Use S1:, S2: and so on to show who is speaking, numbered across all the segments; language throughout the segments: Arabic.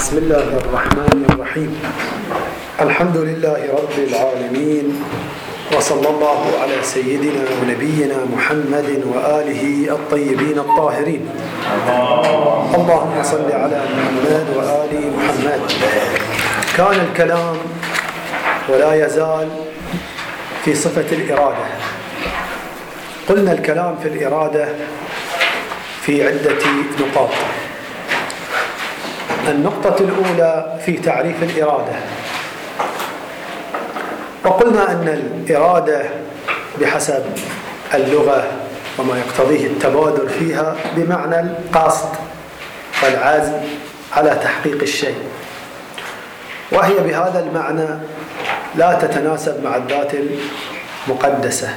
S1: بسم الله الرحمن الرحيم. الحمد لله رب العالمين، وصلى الله على سيدنا ونبينا محمد وآله الطيبين الطاهرين. اللهم صل على محمد وآل محمد. كان الكلام ولا يزال في صفة الإرادة. قلنا الكلام في الإرادة في عدة نقاط. النقطة الأولى في تعريف الإرادة، وقلنا أن الإرادة بحسب اللغة وما يقتضيه التبادر فيها بمعنى القصد والعزم على تحقيق الشيء، وهي بهذا المعنى لا تتناسب مع الذات المقدسة.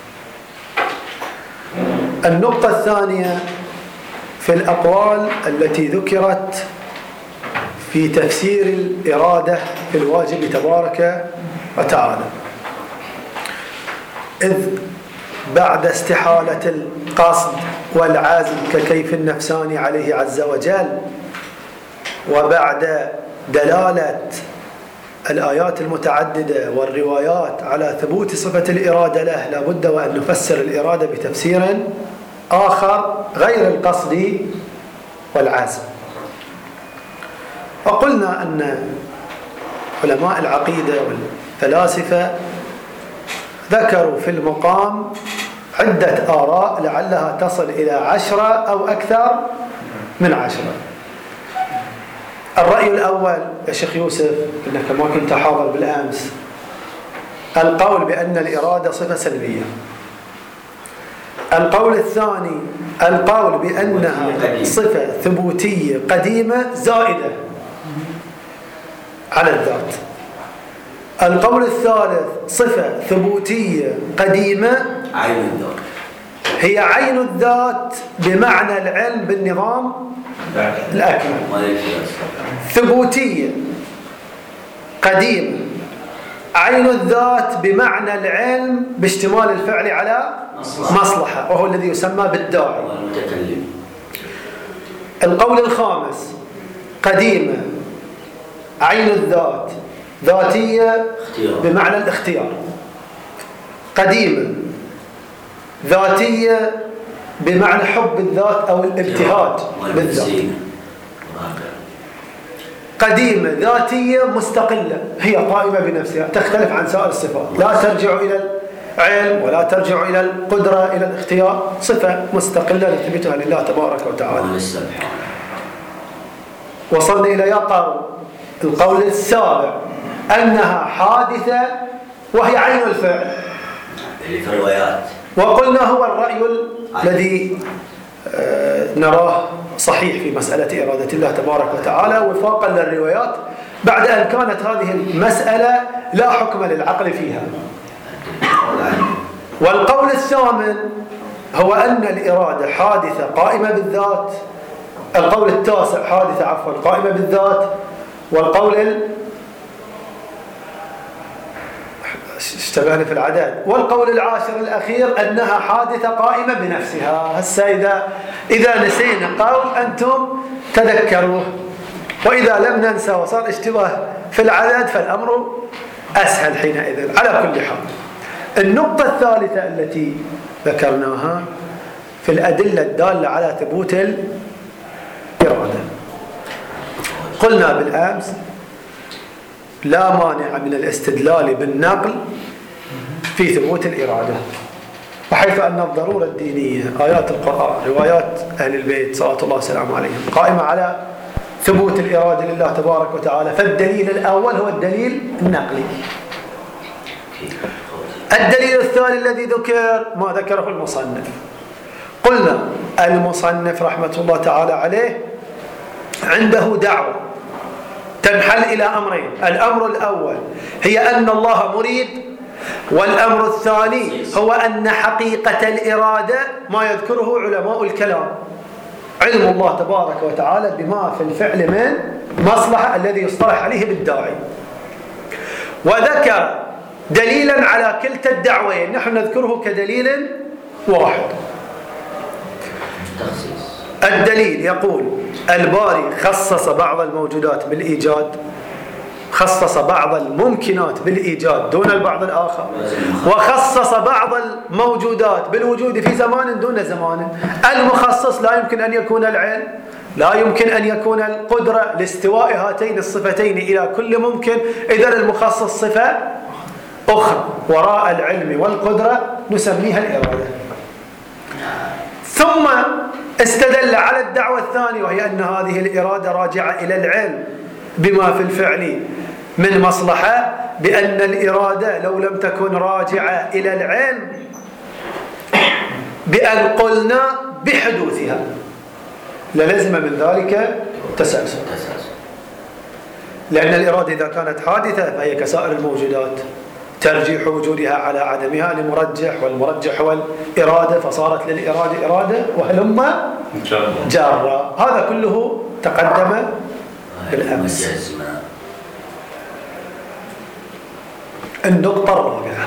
S1: النقطة الثانية في الأقوال التي ذكرت في تفسير الإرادة في الواجب تبارك وتعالى، إذ بعد استحالة القصد والعزم ككيف النفساني عليه عز وجل، وبعد دلالة الآيات المتعددة والروايات على ثبوت صفة الإرادة له، لابد وأن نفسر الإرادة بتفسير آخر غير القصد والعزم. وقلنا أن علماء العقيدة والفلاسفة ذكروا في المقام عدة آراء لعلها تصل إلى 10 أو أكثر من 10. الرأي الأول يا شيخ يوسف، إنك ما كنت حاضر بالأمس، القول بأن الإرادة صفة سلبية. القول الثاني القول بأنها صفة ثبوتية قديمة زائدة على الذات. القول الثالث صفة ثبوتية قديمة
S2: عين الذات،
S1: هي عين الذات بمعنى العلم بالنظام الأكمل. ثبوتية قديمة عين الذات بمعنى العلم باشتمال الفعل على مصلحة، وهو الذي يسمى بالداعي. القول الخامس قديمة عين الذات ذاتية بمعنى الاختيار، قديمة ذاتية بمعنى حب الذات أو الابتهاج بالذات، قديمة ذاتية مستقلة، هي قائمة بنفسها تختلف عن سائر الصفات، لا ترجع إلى العلم ولا ترجع إلى القدرة إلى الاختيار، صفة مستقلة نثبتها لله تبارك وتعالى. وصلنا إلى القول السابع أنها حادثة وهي عين الفعل
S2: في الروايات،
S1: وقلنا هو الرأي الذي نراه صحيح في مسألة إرادة الله تبارك وتعالى وفاقا للروايات، بعد أن كانت هذه المسألة لا حكم للعقل فيها. والقول الثامن هو أن الإرادة حادثة قائمة بالذات. القول التاسع حادثة قائمة بالذات. والقول اشتبهنا في العدد. والقول العاشر الأخير أنها حادثة قائمة بنفسها. هسه إذا نسينا قول أنتم تذكروه، وإذا لم ننسى وصار اشتباه في العدد فالأمر أسهل حينئذ. على كل حال، النقطة الثالثة التي ذكرناها في الأدلة الدالة على ثبوت الإرادة، قلنا بالأمس لا مانع من الاستدلال بالنقل في ثبوت الإرادة، وحيث أن الضرورة الدينية آيات القرآن روايات أهل البيت صلوات الله وسلامه عليهم قائمة على ثبوت الإرادة لله تبارك وتعالى. فالدليل الأول هو الدليل النقلي. الدليل الثاني الذي ذكر ما ذكره المصنف، قلنا المصنف رحمة الله تعالى عليه عنده دعوة تنحل إلى أمرين. الأمر الأول هي أن الله مريد، والأمر الثاني هو أن حقيقة الإرادة ما يذكره علماء الكلام، علم الله تبارك وتعالى بما في الفعل من مصلحة الذي يصطلح عليه بالداعي. وذكر دليلا على كلتا الدعوين، نحن نذكره كدليل واحد. الدليل يقول الباري خصص بعض الموجودات بالإيجاد، خصص بعض الممكنات بالإيجاد دون البعض الآخر، وخصص بعض الموجودات بالوجود في زمان دون زمان. المخصص لا يمكن أن يكون العلم، لا يمكن أن يكون القدرة لاستواء هاتين الصفتين إلى كل ممكن. إذن المخصص صفة أخرى وراء العلم والقدرة نسميها الإرادة. ثم استدل على الدعوة الثانية، وهي أن هذه الإرادة راجعة إلى العلم بما في الفعل من مصلحة، بأن الإرادة لو لم تكن راجعة إلى العلم بأن قلنا بحدوثها للزم من ذلك تسلسل، لأن الإرادة إذا كانت حادثة فهي كسائر الموجودات ترجيح وجودها على عدمها لمرجح، والمرجح هو الإرادة، فصارت للإرادة إرادة وهلم جارة. هذا كله تقدم بالأمس. النقطة الرابعة،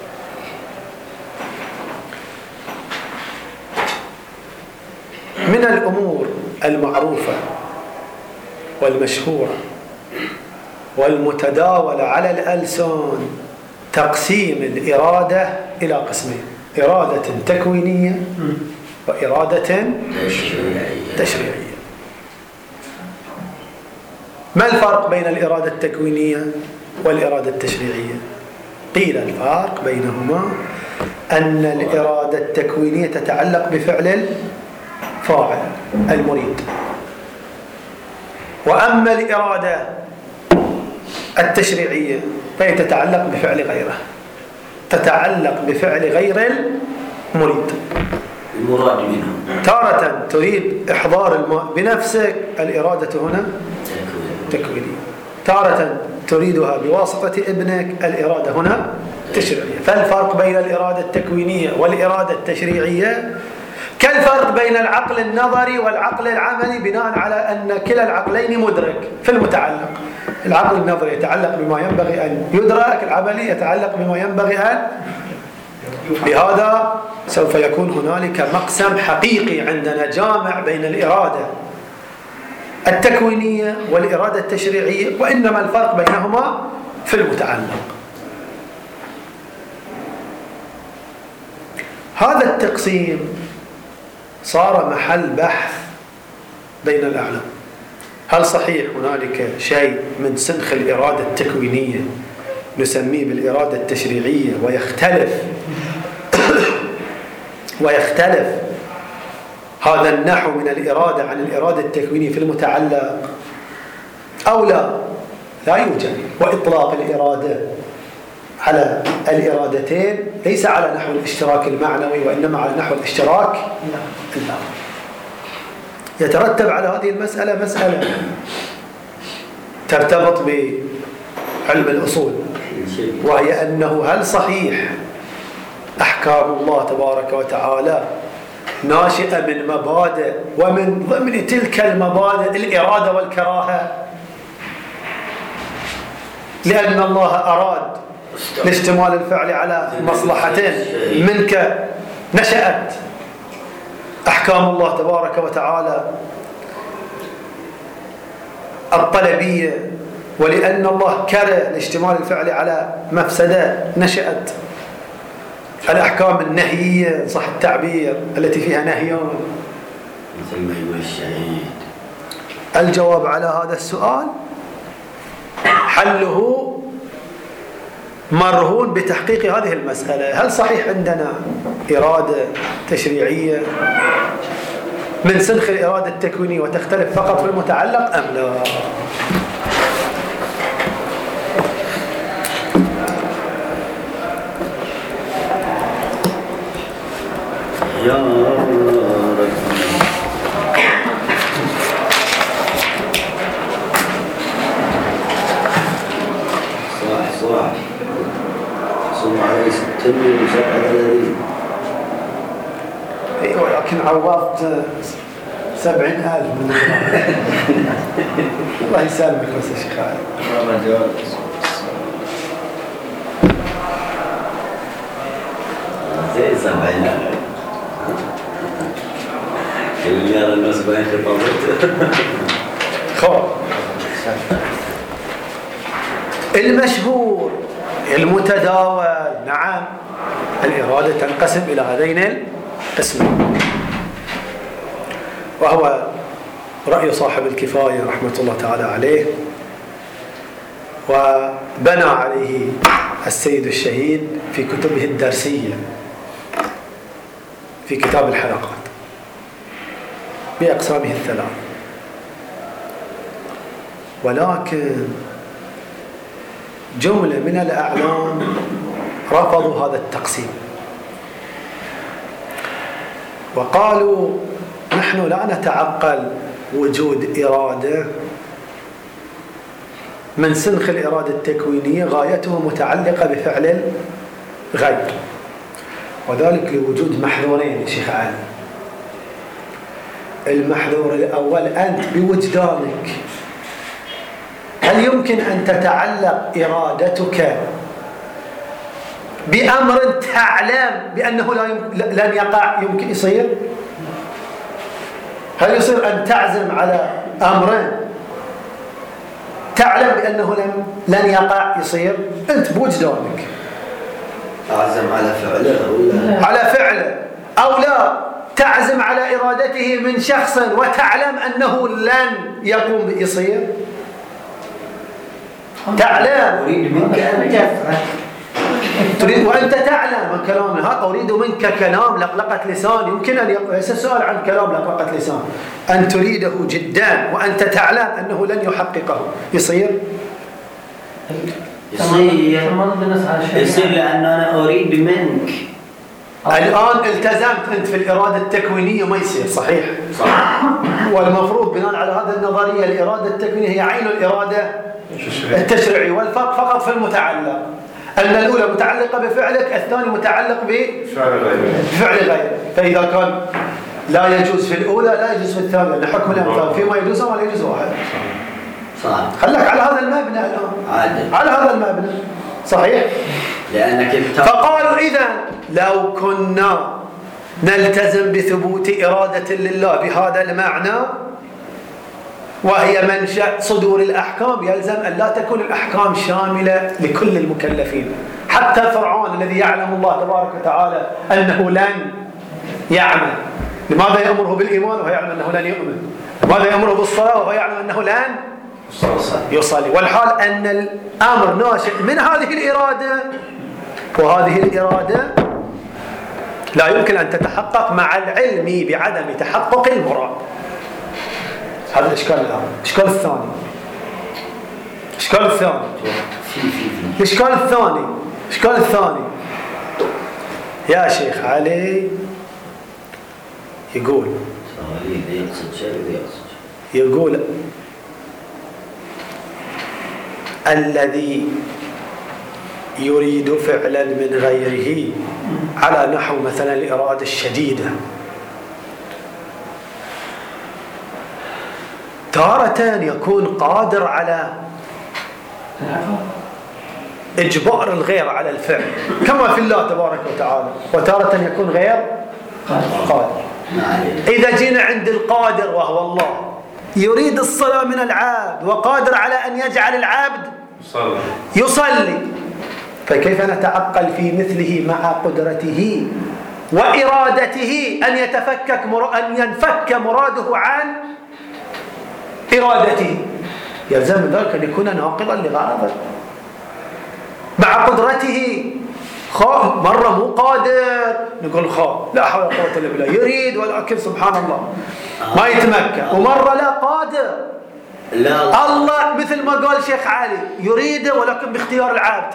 S1: من الأمور المعروفة والمشهورة والمتداولة على الألسن تقسيم الإرادة إلى قسمين: إرادة تكوينية وإرادة تشريعية. ما الفرق بين الإرادة التكوينية والإرادة التشريعية؟ قيل الفرق بينهما أن الإرادة التكوينية تتعلق بفعل الفاعل المريد، وأما الإرادة التشريعية فهي تتعلق بفعل غيره، تتعلق بفعل غير المريد.
S2: المراد منه
S1: تارة تريد إحضار الماء بنفسك، الإرادة هنا تكوينية. تارة تريدها بواسطة ابنك، الإرادة هنا تشريعية. فالفرق بين الإرادة التكوينية والإرادة التشريعية كالفرق بين العقل النظري والعقل العملي، بناء على أن كلا العقلين مدرك في المتعلق. العقل النظري يتعلق بما ينبغي أن يدرك، العملي يتعلق بما ينبغي أن. بهذا سوف يكون هنالك مقسم حقيقي عندنا جامع بين الإرادة التكوينية والإرادة التشريعية، وإنما الفرق بينهما في المتعلق. هذا التقسيم صار محل بحث بين الأعلام. هل صحيح هنالك شيء من سنخ الإرادة التكوينية نسميه بالإرادة التشريعية ويختلف هذا النحو من الإرادة عن الإرادة التكوينية في المتعلق أو لا؟ لا يوجد. وإطلاق الإرادة على الإرادتين ليس على نحو الاشتراك المعنوي، وإنما على نحو الاشتراك اللغوي. يترتب على هذه المسألة مسألة ترتبط بعلم الأصول، وهي أنه هل صحيح أحكام الله تبارك وتعالى ناشئة من مبادئ، ومن ضمن تلك المبادئ الإرادة والكراهة، لأن الله أراد لاشتمال الفعل على مصلحتين منك نشأت أحكام الله تبارك وتعالى الطلبية، ولأن الله كره لاشتمال الفعل على مفسدة نشأت الأحكام النهيية، صح التعبير، التي فيها نهيان.
S2: مثل ما يقول الشهيد.
S1: الجواب على هذا السؤال حله مرهون بتحقيق هذه المسألة: هل صحيح عندنا إرادة تشريعية من سنخ الإرادة التكوينية وتختلف فقط في المتعلق أم لا؟
S2: يا رب صح صوم عليه 37.
S1: ايوه، لكن عوضت 70,000 من الله يسلمك بس يا شيخ علي.
S2: زي 70,000 كل يا الناس باين خطابته.
S1: خب المشهور المتداول نعم الإرادة تنقسم إلى هذين القسمين، وهو رأي صاحب الكفاية رحمة الله تعالى عليه، وبنى عليه السيد الشهيد في كتبه الدرسية في كتاب الحلقات بأقسامه الثلاث. ولكن جملة من الأعلام رفضوا هذا التقسيم وقالوا نحن لا نتعقل وجود إرادة من سنخ الإرادة التكوينية غايته متعلقة بفعل الغير، وذلك لوجود محذورين يا شيخ علي. المحذور الأول أنت بوجدانك هل يمكن أن تتعلق إرادتك بأمر تعلم بأنه لن يقع يمكن يصير؟ هل يصير أن تعزم على أمر تعلم بأنه لن يقع يصير؟ أنت بوجدانك
S2: أعزم على فعله ولا
S1: على فعله، أو لا تعزم على إرادته من شخص وتعلم أنه لن يقوم يصير؟ تعلم
S2: أريد منك أن تفعل،
S1: تريد وأنت تعلم من كلامه هذا أريد منك كلام لقلقة لسان، يمكن أن ليس السؤال عن كلام لقلقة لسان، أن تريده جدا وأنت تعلم أنه لن يحققه يصير؟
S2: يصير لأن أنا أريد منك.
S1: الآن التزمت أنت في الإرادة التكوينية ما يصير صحيح؟
S2: صح.
S1: والمفروض بناء على هذه النظرية الإرادة التكوينية هي عين الإرادة التشريعي، والفرق فقط في المتعلق، أن الأولى متعلقة بفعلك، الثاني متعلق بفعل غيرك. فإذا كان لا يجوز في الأولى لا يجوز في الثانية، لأن حكم الأمثال فيما يجوز وما لا يجوز واحد.
S2: صح.
S1: خلك على هذا المبنى الآن
S2: عادل.
S1: على هذا المبنى صحيح؟
S2: لأنك
S1: فقالوا إذا لو كنا نلتزم بثبوت إرادة لله بهذا المعنى وهي منشأ صدور الأحكام، يلزم أن لا تكون الأحكام شاملة لكل المكلفين، حتى فرعون الذي يعلم الله تبارك وتعالى أنه لن يعمل، لماذا يأمره بالإيمان وهو يعلم أنه لن يؤمن؟ لماذا يأمره بالصلاة وهو يعلم أنه لن يصلي؟ والحال أن الأمر ناشئ من هذه الإرادة، وهذه الإرادة لا يمكن أن تتحقق مع العلم بعدم تحقق المراد. هذا الإشكال الأول. الإشكال الثاني الإشكال الثاني يا شيخ علي يقول الذي يريد فعلا من غيره على نحو مثلا الإرادة الشديدة تارة يكون قادر على إجبار الغير على الفعل كما في الله تبارك وتعالى، وتارة يكون غير قادر. إذا جينا عند القادر وهو الله يريد الصلاة من العبد وقادر على أن يجعل العبد يصلي، فكيف نتعقل في مثله مع قدرته وإرادته أن ينفك مراده عن إرادته؟ يلزم ذلك أن يكون ناقضا لغرضه مع قدرته. مرة مو قادر نقول لا حول ولا قوة إلا بالله، يريد ولكن سبحان الله ما يتمكن، ومرة لا قادر لا الله مثل ما قال شيخ علي يريد ولكن باختيار العبد.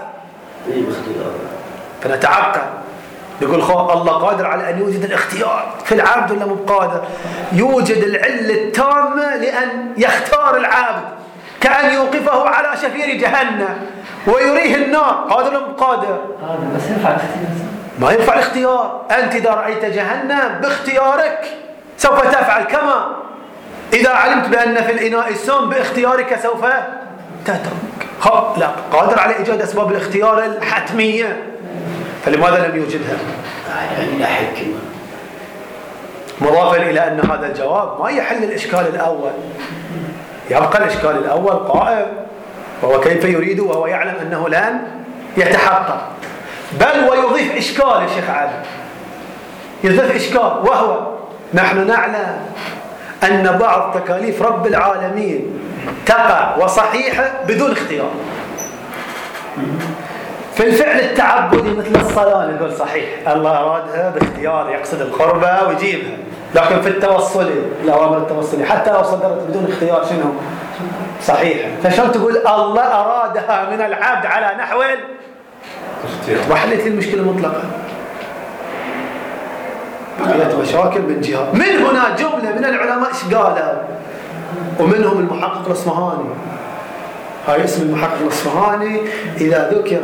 S1: فنتعقل نقول الله قادر على أن يوجد الاختيار في العبد ولا مو قادر؟ يوجد العلة التامة لأن يختار العبد، كأن يوقفه على شفير جهنم ويريه النار، قادر ولا مو قادر؟
S3: بس ينفع الاختيار.
S1: ما ينفع الاختيار. أنت إذا رأيت جهنم باختيارك سوف تفعل، كما إذا علمت بأن في الإناء السم باختيارك سوف تترك. لا قادر على إيجاد أسباب الاختيار الحتمية، فلماذا لم يوجدها؟
S2: عندنا حكمة.
S1: مضافا إلى أن هذا الجواب ما يحل الإشكال الأول، يبقى الإشكال الأول قائم، وهو كيف يريد وهو يعلم أنه لن يتحقق، بل ويضيف إشكال يا شيخ علي، يضيف إشكال، وهو نحن نعلم أن بعض تكاليف رب العالمين تقع وصحيحة بدون اختيار. في الفعل التعبدي مثل الصلاة نقول صحيح الله أرادها باختيار، يقصد القربة ويجيبها، لكن في التوصلي الأوامر التوصلي حتى لو صدرت بدون اختيار شنو؟ صحيحة. فشلون تقول الله أرادها من العبد على نحو الاختيار وحلت لي المشكلة مطلقا؟ بقيت مشاكل من جهة. من هنا جملة من العلماء ايش قالوا، ومنهم المحقق الأصفهاني. هاي اسم المحقق الأصفهاني إذا ذكر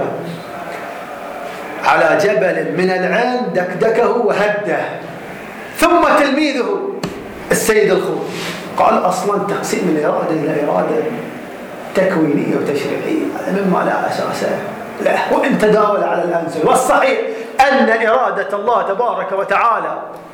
S1: على جبل من العلم دكدكه وهده، ثم تلميذه السيد الخوئي قال أصلا تقسيم الإرادة إلى إرادة تكوينية وتشريعية مما لا أساس له، وإن تداول على الأمثلة. والصحيح أن إرادة الله تبارك وتعالى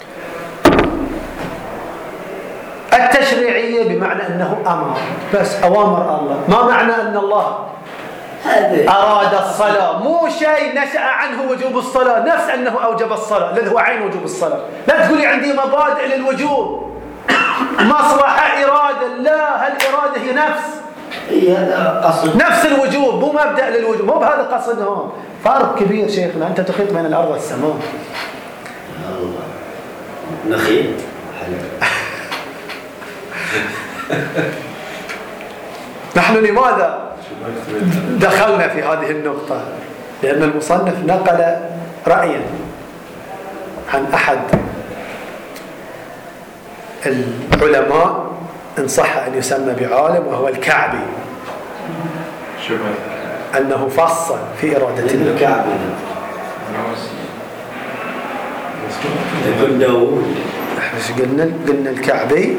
S1: التشريعية بمعنى أنه أمر، بس أوامر الله. ما معنى أن الله أراد الصلاة؟ مو شيء نشأ عنه وجوب الصلاة، نفس أنه أوجب الصلاة الذي هو عين وجوب الصلاة. لا تقولي عندي مبادئ للوجوب، مصلحة إرادة، لا، هالإرادة هي نفس الوجوب، مو مبدأ للوجوب، مو بهذا قصدهم. فرق كبير شيخنا، أنت تخيط بين الأرض والسماء.
S2: نخيل
S1: نحن لماذا دخلنا في هذه النقطة؟ لأن المصنف نقل رأيا عن أحد العلماء إن صح أن يسمى بعالم، وهو الكعبي، أنه فصل في إرادة الله.
S2: الكعبي ابن داوود،
S1: احنا ايش قلنا الكعبي.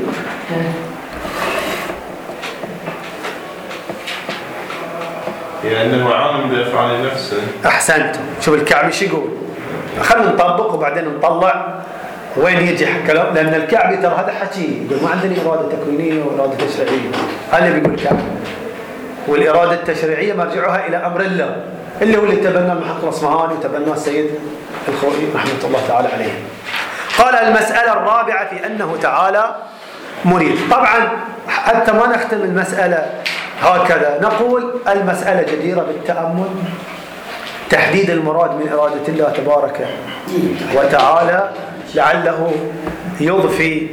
S3: يعني أنه عالم بأفعال نفسه.
S1: أحسنتم. شوف الكعبي شو يقول، خلينا نطبق وبعدين نطلع وين يجي كلام. لأن الكعبي ترى هذا حكي يقول ما عندنا إرادة تكوينية وإرادة تشريعية، هذا اللي بيقول الكعبي. والإرادة التشريعية مرجعها إلى أمر الله، اللي هو اللي تبنى المحقق الأصفهاني وتبناه السيد الخوئي رحمة الله تعالى عليه. قال المسألة الرابعة في أنه تعالى مريد. طبعا حتى ما نختم المسألة هكذا، نقول المسألة جديرة بالتأمل، تحديد المراد من إرادة الله تبارك وتعالى، لعله يضفي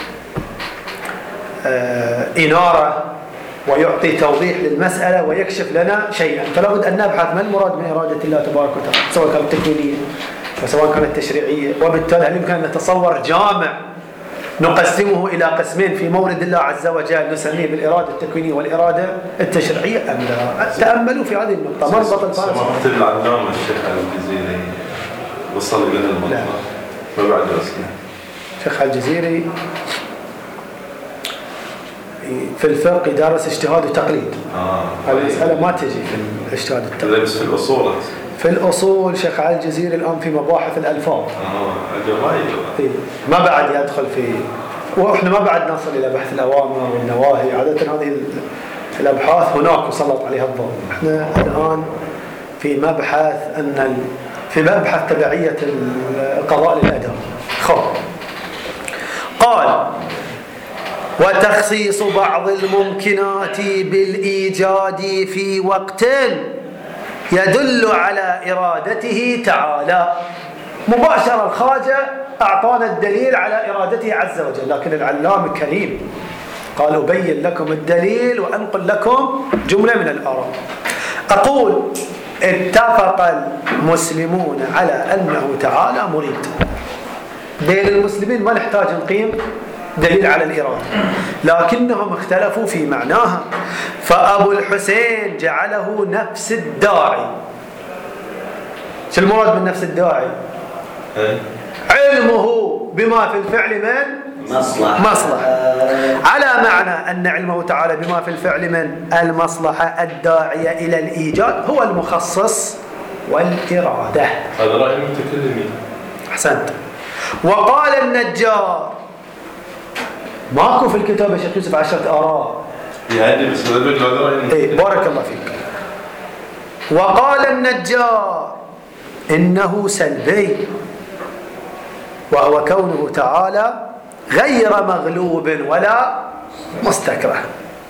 S1: إنارة ويعطي توضيح للمسألة ويكشف لنا شيئا. فلا بد أن نبحث ما المراد من إرادة الله تبارك وتعالى، سواء كانت تكوينية وسواء كانت تشريعية، وبالتالي هل يمكن أن نتصور جامع نقسمه إلى قسمين في مورد الله عز وجل نسميه بالإرادة التكوينية والإرادة التشريعية أم لا؟ تأملوا في هذه النقطة. مربط الفارس
S3: سمحت العلامة الشيخ الجزيري وصل إلى المطلق ما بعد أصلا.
S1: الشيخ الجزيري في الفقه يدرس اجتهاد وتقليد. هذه المسألة ما تجي في الاجتهاد والتقليد،
S3: بس في الأصول.
S1: في الأصول شيخ علي الجزيري الآن في مباحث الألفاظ. ما بعد يدخل في، وإحنا ما بعد نصل إلى بحث الأوامر والنواهي. عادة هذه الأبحاث هناك يسلط عليها الضوء. إحنا الآن في مبحث تبعية القضاء للأداء. قال وتخصيص بعض الممكنات بالإيجاد في وقت يدل على إرادته تعالى. مباشرة الخواجة أعطانا الدليل على إرادته عز وجل، لكن العلام الكريم قال أبين لكم الدليل وأنقل لكم جملة من الآراء. أقول اتفق المسلمون على أنه تعالى مريد. بين المسلمين ما نحتاج نقيم دليل على الإرادة، لكنهم اختلفوا في معناها. فأبو الحسين جعله نفس الداعي. شو المراد من نفس الداعي؟ علمه بما في الفعل من مصلحة، على معنى أن علمه تعالى بما في الفعل من المصلحة الداعية إلى الإيجاد هو المخصص والإرادة.
S3: هذا رأي المتكلمين.
S1: أحسنت. وقال النجار، ماكو في الكتاب يا شيخ يوسف 10 آراء
S3: يعني بس
S1: بارك الله فيك. وقال النجار إنه سلبي، وهو كونه تعالى غير مغلوب ولا مستكره.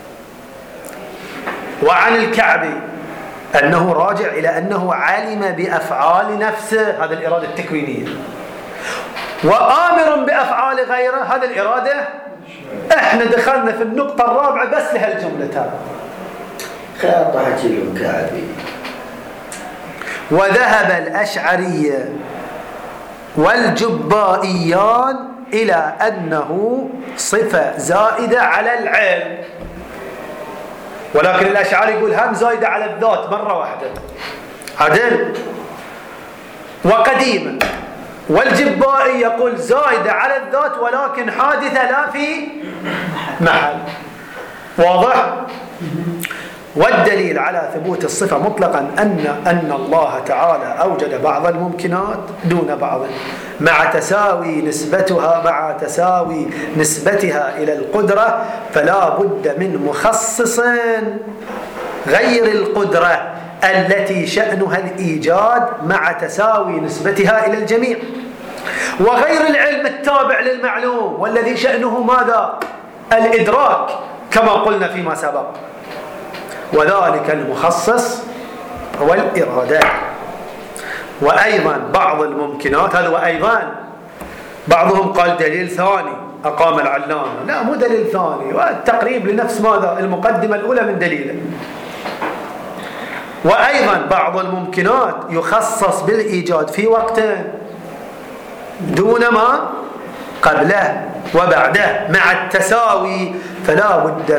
S1: وعن الكعبي أنه راجع إلى أنه علم بأفعال نفسه، هذا الإرادة التكوينية، وآمر بأفعال غيره، هذا الإرادة. احنا دخلنا في النقطة الرابعة بس لهالجملتان.
S2: خاطر حكي لهم كعبي.
S1: وذهب الأشعرية والجبائيان إلى أنه صفة زائدة على العلم، ولكن الأشعري يقول هم زائدة على الذات مرة واحدة، عدل وقديمة. والجبائي يقول زائدة على الذات ولكن حادثة لا في محل. واضح؟ والدليل على ثبوت الصفة مطلقا أن الله تعالى أوجد بعض الممكنات دون بعض مع تساوي نسبتها إلى القدرة، فلا بد من مخصص غير القدرة التي شأنها الإيجاد مع تساوي نسبتها إلى الجميع، وغير العلم التابع للمعلوم والذي شأنه ماذا؟ الإدراك كما قلنا فيما سبق. وذلك المخصص هو الإرادة. وأيضا بعض الممكنات، هذا وأيضا بعضهم قال دليل ثاني أقام العلامة، لا مو دليل ثاني، والتقريب لنفس ماذا؟ المقدمة الأولى من دليله. وأيضا بعض الممكنات يخصص بالإيجاد في وقت دون ما قبله وبعده مع التساوي، فلا بد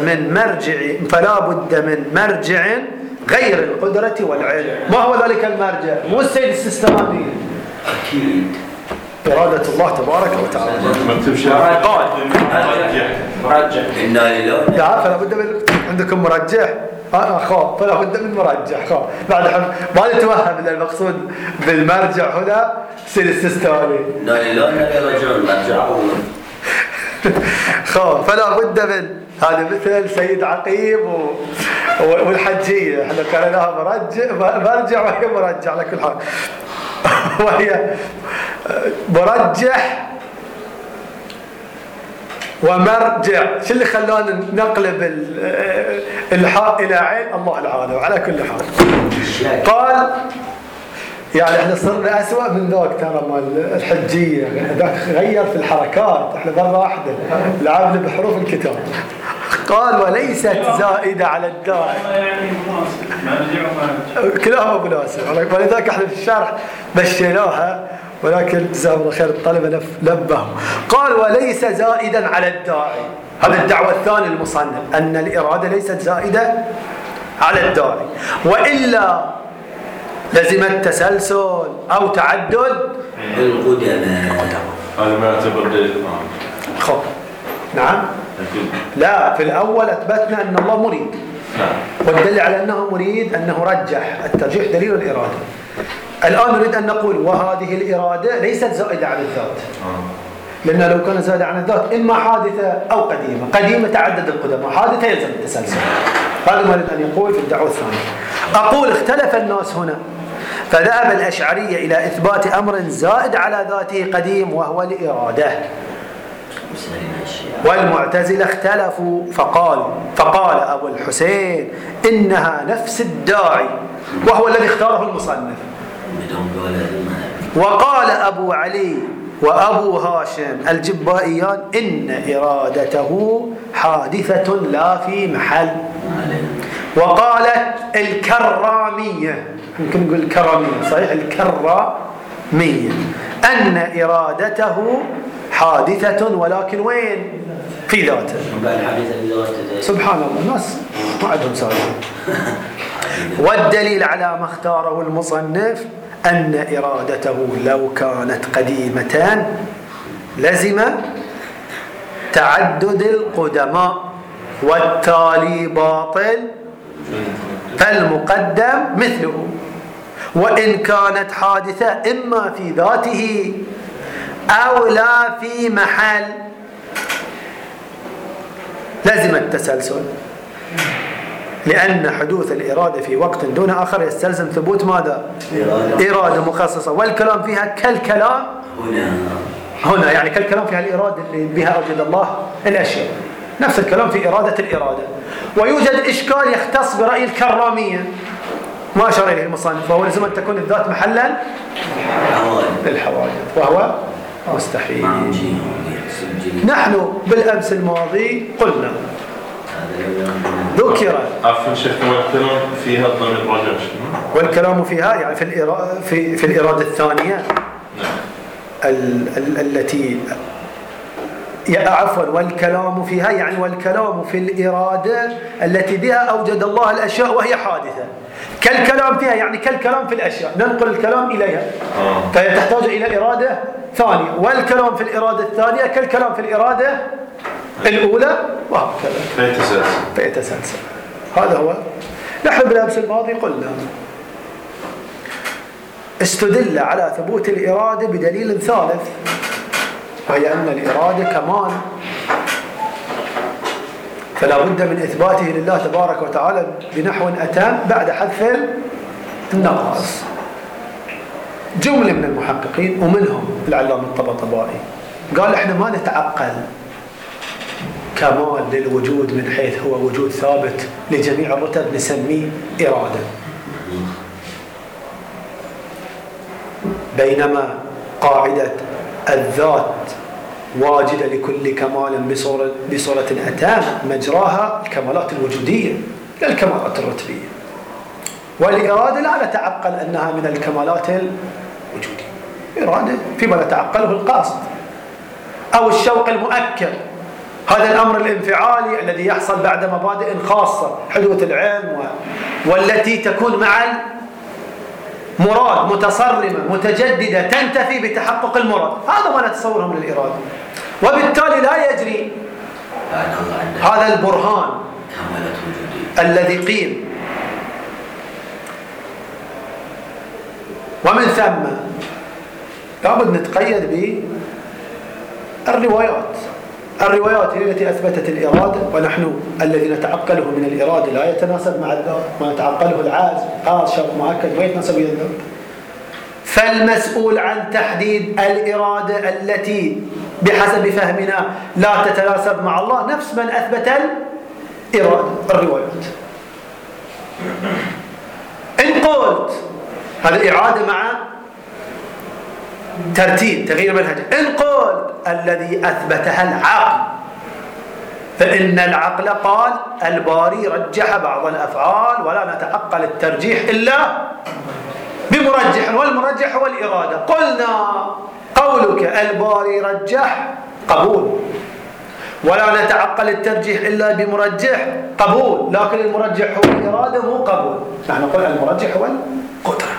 S1: من مرجع غير القدرة والعلم. ما هو ذلك المرجع؟ مو السيد السيستاني،
S2: أكيد
S1: إرادة الله تبارك وتعالى.
S3: قال
S2: مرجع إنا لله.
S1: لا فلا بد من عندكم مرجح. فلا بد من مرجح. بعد ما نتوهم ان المقصود بالمرجع هنا السيد السيستاني.
S2: إنا لله إنا إليه راجعون، مرجع الله.
S1: فلا بد من هذا مثل سيد عقيم والحجية، احنا كان لها مرجع وهي مرجع على كل حال. وهي مرجح ومرجع. شو اللي خلانا نقلب الحاء إلى عين؟ الله العالم. على كل حال قال يعني احنا صرنا أسوأ من ذاك ترى مال الحجية، ذاك غير في الحركات، احنا مرة واحدة لعبنا بحروف الكتاب. قال وليست زائدة على الداعي، كلامه مناسب، ولذلك احنا في الشرح مشيناها، ولكن جزاهم الله خير الطلبة نبهوا. قال وليس زائدا على الداعي، هذا الدعوة الثانية المصنف، أن الإرادة ليست زائدة على الداعي، وإلا لزم التسلسل أو تعدد
S2: القدماء.
S3: هذا ما يعتبر دليل.
S1: نعم. لا في الأول أثبتنا أن الله مريد، والدليل على أنه مريد أنه رجح، الترجيح دليل الإرادة. الآن نريد أن نقول وهذه الإرادة ليست زائدة عن الذات، لأن لو كان زائدة عن الذات إما حادثة أو قديمة، قديمة تعدد القدماء، حادثة يلزم التسلسل. هذا ما نريد أن يقول في الدعوة الثانية. أقول اختلف الناس هنا، فذهب الأشعرية إلى إثبات أمر زائد على ذاته قديم وهو الإرادة، والمعتزلة اختلفوا فقال أبو الحسين إنها نفس الداعي، وهو الذي اختاره المصنف. وقال أبو علي وأبو هاشم الجبائيان إن إرادته حادثة لا في محل. وقالت الكرامية، يمكن نقول الكرامية صحيح، الكرامية أن إرادته حادثة ولكن وين؟ في ذاته. سبحان الله، الناس ما عندهم سؤال. والدليل على ما اختاره المصنف أن إرادته لو كانت قديمة لزم تعدد القدماء، والتالي باطل فالمقدم مثله. وإن كانت حادثة إما في ذاته أو لا في محل لزم التسلسل، لأن حدوث الإرادة في وقت دون آخر يستلزم ثبوت ماذا؟ إرادة مخصصة، والكلام فيها كالكلام هنا يعني كالكلام فيها الإرادة اللي بها أوجد الله الأشياء، نفس الكلام في إرادة الإرادة. ويوجد إشكال يختص برأي الكرامية ما أشار إليه المصنف، وهو لزم أن تكون الذات محلا للحوادث، وهو مستحيل. نحن بالأمس الماضي قلنا ذكر
S3: عفوا شيخ، والكلام فيها الضمير راجع،
S1: والكلام فيها يعني في الإرادة الثانية التي عفوا والكلام فيها يعني والكلام في الإرادة التي بها أوجد الله الأشياء وهي حادثة، كالكلام فيها يعني كالكلام في الأشياء، ننقل الكلام إليها فهي تحتاج إلى إرادة ثانية، والكلام في الإرادة الثانية كالكلام في الإرادة الأولى وهكذا فيتسلسل. هذا هو. نحن بالأمس الماضي قلنا استدل على ثبوت الإرادة بدليل ثالث، وهي أن الإرادة كمال، فلا بد من إثباته لله تبارك وتعالى بنحو أتم بعد حذف النقائص. جملة من المحققين ومنهم العلامة الطباطبائي قال إحنا ما نتعقل كمال للوجود من حيث هو وجود ثابت لجميع الرتب نسميه إرادة، بينما قاعدة الذات واجدة لكل كمال بصورة أتام مجراها الكمالات الوجودية لا الكمالات الرتبية، والإرادة لا نتعقل أنها من الكمالات الوجودية، إرادة فيما نتعقله القصد أو الشوق المؤكد، هذا الأمر الانفعالي الذي يحصل بعد مبادئ خاصة حدوث العلم والتي تكون مع مراد متصرمة متجددة تنتفي بتحقق المراد، هذا ما نتصوره من الإرادة، وبالتالي لا يجري هذا البرهان الذي قيل. ومن ثم لابد نتقيد بالروايات، الروايات هي التي أثبتت الإرادة، ونحن الذي نتعقله من الإرادة لا يتناسب مع الذات، ما نتعقله العاجز قاص شوق مؤكد ما يتناسب مع الذات، فالمسؤول عن تحديد الإرادة التي بحسب فهمنا لا تتناسب مع الله نفس من أثبت الإرادة الروايات. إن قلت هذا إعادة مع ترتيب تغيير منهج، إن قلت الذي أثبتها العقل فإن العقل قال الباري رجح بعض الأفعال ولا نتعقل الترجيح إلا بمرجح، والمرجح هو الإرادة. قلنا قولك الباري رجح قبول، ولا نتعقل الترجيح إلا بمرجح قبول، لكن المرجح هو الإرادة مو قبول، نحن نقول المرجح هو القدرة.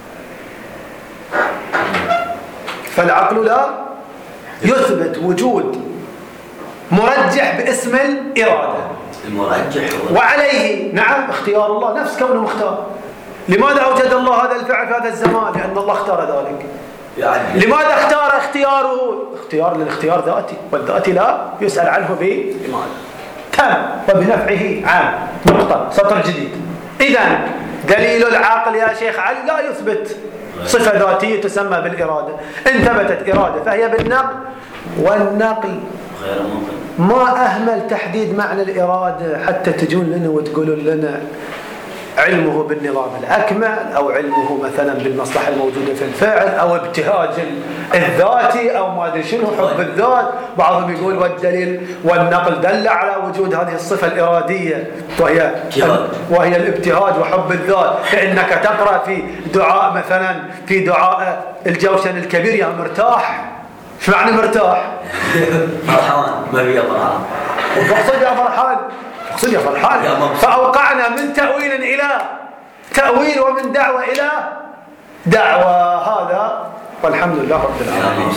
S1: فالعقل لا يثبت وجود مرجح باسم الإرادة،
S2: المرجح
S1: وعليه نعم اختيار الله نفس كونه مختار. لماذا أوجد الله هذا الفعل في هذا الزمان؟ لأن الله اختار ذلك. يعني لماذا اختار اختياره؟ اختيار للاختيار ذاتي، والذاتي لا يسأل عنه بلماذا. تم وبنفعه عام، نقطة، سطر جديد. إذن دليل العقل يا شيخ علي لا يثبت صفة ذاتية تسمى بالإرادة. إن ثبتت إرادة فهي بالنقل، والنقل
S2: غير ممكن.
S1: ما أهمل تحديد معنى الإرادة حتى تجون لنا وتقولون لنا علمه بالنظام الأكمل، أو علمه مثلا بالمصلحة الموجودة في الفعل، أو ابتهاج الذاتي، أو ما أدري شنو حب الذات. بعضهم يقول والدليل والنقل دل على وجود هذه الصفة الإرادية وهي الابتهاج وحب الذات. فإنك تقرأ في دعاء مثلا في دعاء الجوشن الكبير يا مرتاح، شو معنى مرتاح؟
S2: فرحان، ما هي فرحان.
S1: اقصد يا فرحان، اقصد يا فرحان. فأوقعنا من تأويل إلى تأويل ومن دعوة إلى دعوة، هذا والحمد لله رب العالمين.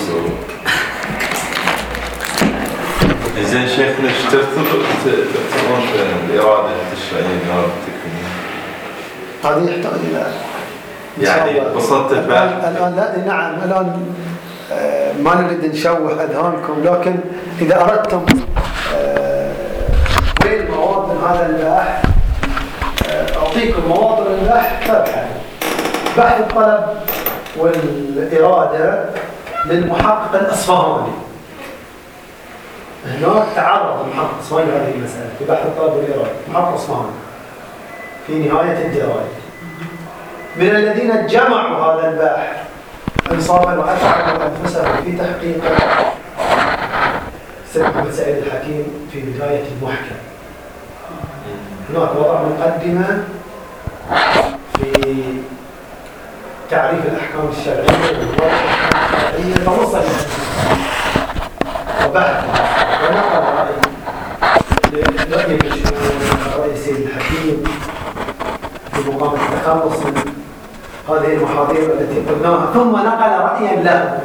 S3: زين شيخنا ايش ترتبون الإرادة التشريعية الإرادة التكوينية؟
S1: هذه يحتاج إلى
S3: يعني بسطت
S1: الآن لا نعم الآن ما نريد نشوه أذهانكم، لكن إذا أردتم وين مواطن هذا البحث أعطيكم مواطن البحث تبحث. بحث الطلب والإرادة للمحقق الأصفهاني. هناك تعرض المحقق الأصفهاني لهذه المسألة في بحث الطلب والإرادة، محقق أصفهاني في نهاية الدراية، من الذين جمعوا هذا البحث انصافا وأتعبوا أنفسهم في تحقيقه السيد محمد سعيد الحكيم في بداية المحكم. هناك وضع مقدمة في تعريف الأحكام الشرعية والأحكام الشرعية توصل وبحث ونقل رأي رأي السيد الحكيم في مقام التخلص من هذه المحاضير التي قلناها، ثم نقل رأيا له.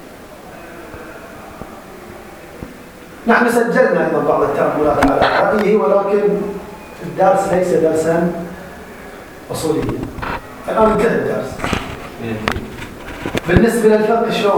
S1: نحن سجلنا أيضا بعض التأملات على رأيه، ولكن الدرس ليس درسا أصوليا. الآن انتهى الدرس. بالنسبة للفقه شلون؟